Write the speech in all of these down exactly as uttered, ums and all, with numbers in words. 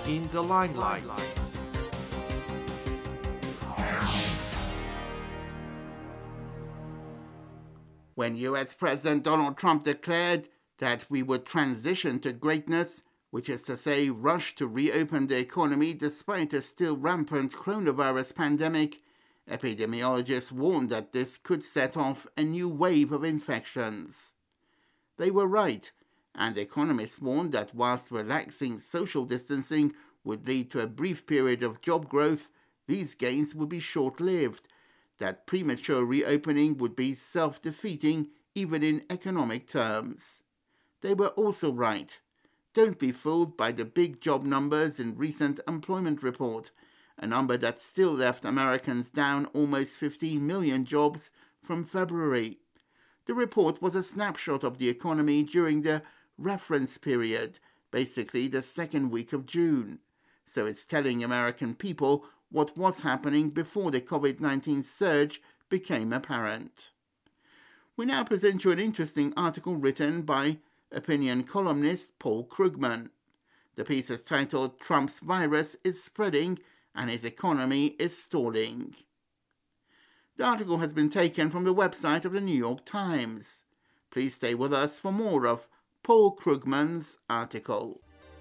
in the limelight. When U S President Donald Trump declared that we would transition to greatness, which is to say rush to reopen the economy despite a still rampant coronavirus pandemic, epidemiologists warned that this could set off a new wave of infections. They were right, and economists warned that whilst relaxing social distancing would lead to a brief period of job growth, these gains would be short-lived, that premature reopening would be self-defeating even in economic terms. They were also right. Don't be fooled by the big job numbers in recent employment report, a number that still left Americans down almost fifteen million jobs from February. The report was a snapshot of the economy during the reference period, basically the second week of June. So it's telling American people what was happening before the covid nineteen surge became apparent. We now present you an interesting article written by opinion columnist Paul Krugman. The piece is titled "Trump's Virus is Spreading and His Economy is Stalling." The article has been taken from the website of the New York Times. Please stay with us for more of Paul Krugman's article.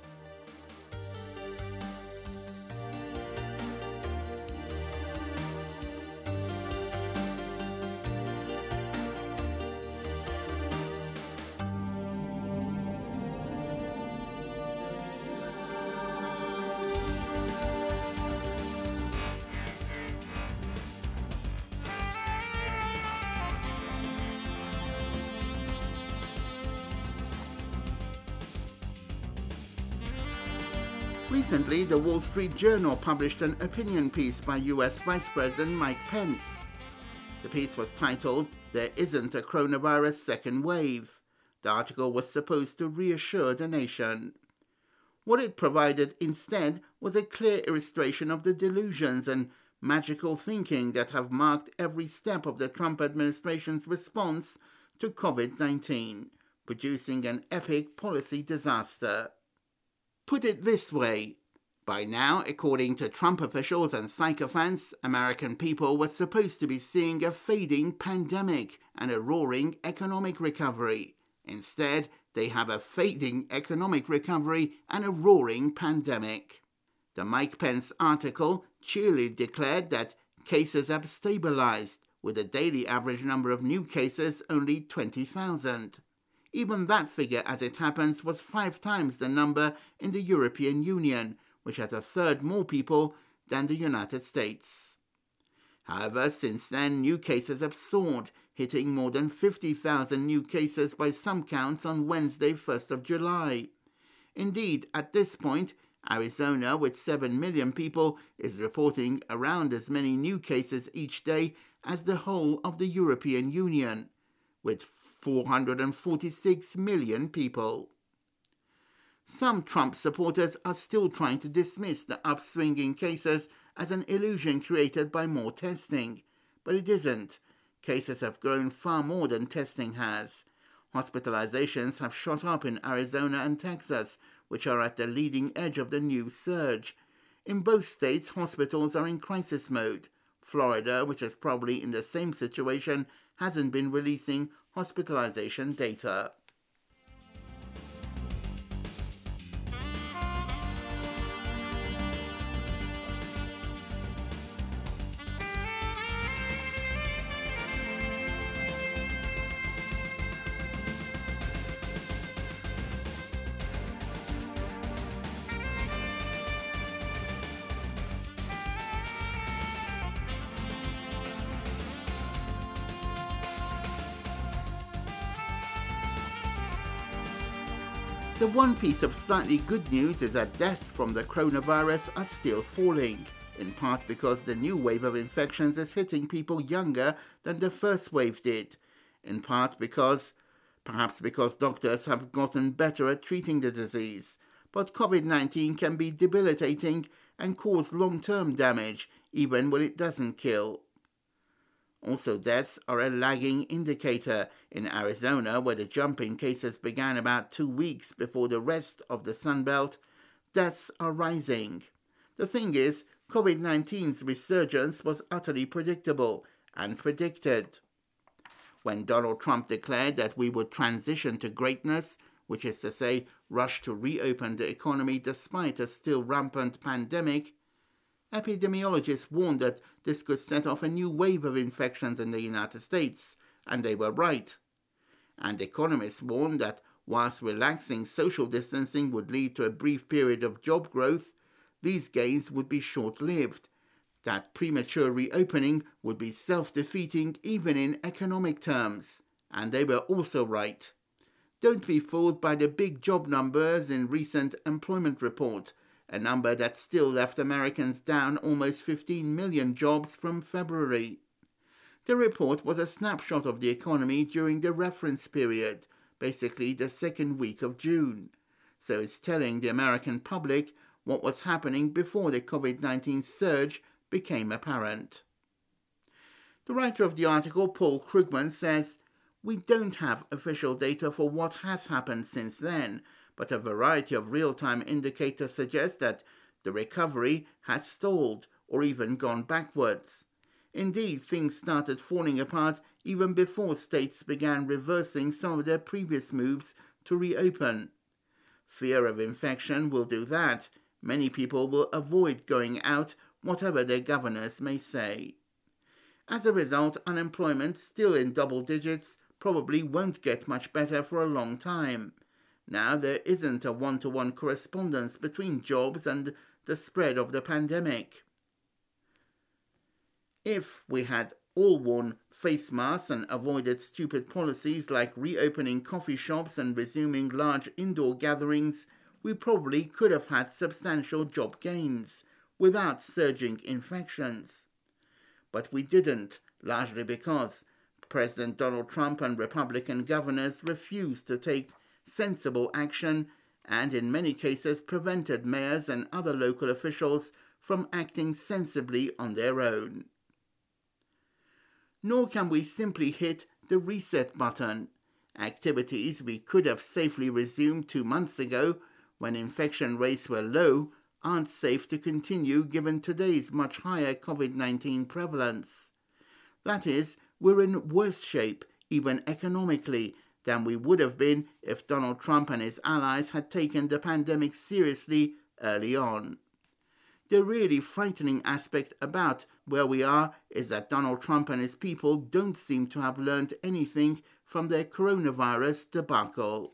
Recently, the Wall Street Journal published an opinion piece by U S Vice President Mike Pence. The piece was titled, "There Isn't a Coronavirus Second Wave." The article was supposed to reassure the nation. What it provided instead was a clear illustration of the delusions and magical thinking that have marked every step of the Trump administration's response to covid nineteen, producing an epic policy disaster. Put it this way, by now, according to Trump officials and sycophants, American people were supposed to be seeing a fading pandemic and a roaring economic recovery. Instead, they have a fading economic recovery and a roaring pandemic. The Mike Pence article cheerily declared that cases have stabilized, with a daily average number of new cases only twenty thousand. Even that figure, as it happens, was five times the number in the European Union, which has a third more people than the United States. However, since then, new cases have soared, hitting more than fifty thousand new cases by some counts on Wednesday, first of July. Indeed, at this point, Arizona, with seven million people, is reporting around as many new cases each day as the whole of the European Union, with four hundred forty-six million people. Some Trump supporters are still trying to dismiss the upswing in cases as an illusion created by more testing, but it isn't. Cases have grown far more than testing has. Hospitalizations have shot up in Arizona and Texas, which are at the leading edge of the new surge. In both states, hospitals are in crisis mode. Florida, which is probably in the same situation, hasn't been releasing hospitalization data. The one piece of slightly good news is that deaths from the coronavirus are still falling, in part because the new wave of infections is hitting people younger than the first wave did, in part because, perhaps because doctors have gotten better at treating the disease. But covid nineteen can be debilitating and cause long-term damage, even when it doesn't kill. Also, deaths are a lagging indicator. In Arizona, where the jump in cases began about two weeks before the rest of the Sun Belt, deaths are rising. The thing is, COVID nineteen's resurgence was utterly predictable and predicted. When Donald Trump declared that we would transition to greatness, which is to say, rush to reopen the economy despite a still rampant pandemic, epidemiologists warned that this could set off a new wave of infections in the United States, and they were right. And economists warned that whilst relaxing social distancing would lead to a brief period of job growth, these gains would be short-lived, that premature reopening would be self-defeating even in economic terms, and they were also right. Don't be fooled by the big job numbers in recent employment report, a number that still left Americans down almost fifteen million jobs from February. The report was a snapshot of the economy during the reference period, basically the second week of June. So it's telling the American public what was happening before the COVID nineteen surge became apparent. The writer of the article, Paul Krugman, says, "We don't have official data for what has happened since then, but a variety of real-time indicators suggest that the recovery has stalled or even gone backwards. Indeed, things started falling apart even before states began reversing some of their previous moves to reopen. Fear of infection will do that. Many people will avoid going out, whatever their governors may say. As a result, unemployment, still in double digits, probably won't get much better for a long time. Now there isn't a one-to-one correspondence between jobs and the spread of the pandemic. If we had all worn face masks and avoided stupid policies like reopening coffee shops and resuming large indoor gatherings, we probably could have had substantial job gains without surging infections. But we didn't, largely because President Donald Trump and Republican governors refused to take sensible action and in many cases prevented mayors and other local officials from acting sensibly on their own. Nor can we simply hit the reset button. Activities we could have safely resumed two months ago when infection rates were low aren't safe to continue given today's much higher COVID nineteen prevalence. That is, we're in worse shape, even economically, than we would have been if Donald Trump and his allies had taken the pandemic seriously early on. The really frightening aspect about where we are is that Donald Trump and his people don't seem to have learned anything from their coronavirus debacle.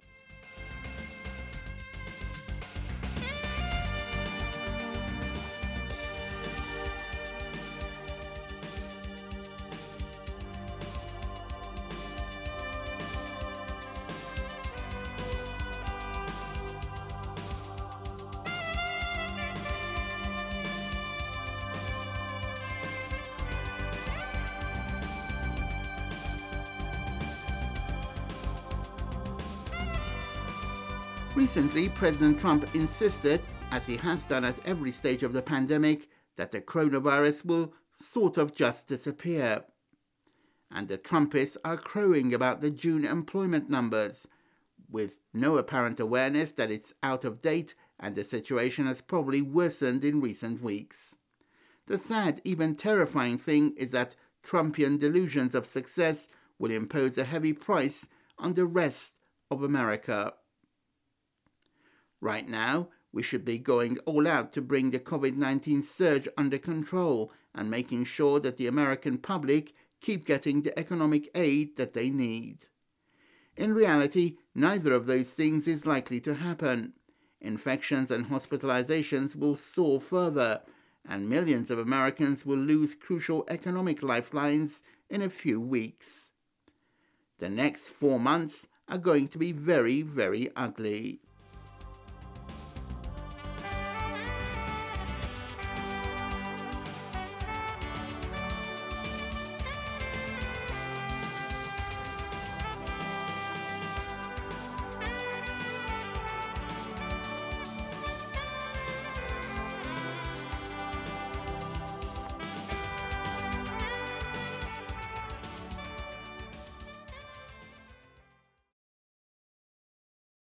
Recently, President Trump insisted, as he has done at every stage of the pandemic, that the coronavirus will sort of just disappear. And the Trumpists are crowing about the June employment numbers, with no apparent awareness that it's out of date and the situation has probably worsened in recent weeks. The sad, even terrifying thing is that Trumpian delusions of success will impose a heavy price on the rest of America. Right now, we should be going all out to bring the COVID nineteen surge under control and making sure that the American public keep getting the economic aid that they need. In reality, neither of those things is likely to happen. Infections and hospitalizations will soar further, and millions of Americans will lose crucial economic lifelines in a few weeks. The next four months are going to be very, very ugly.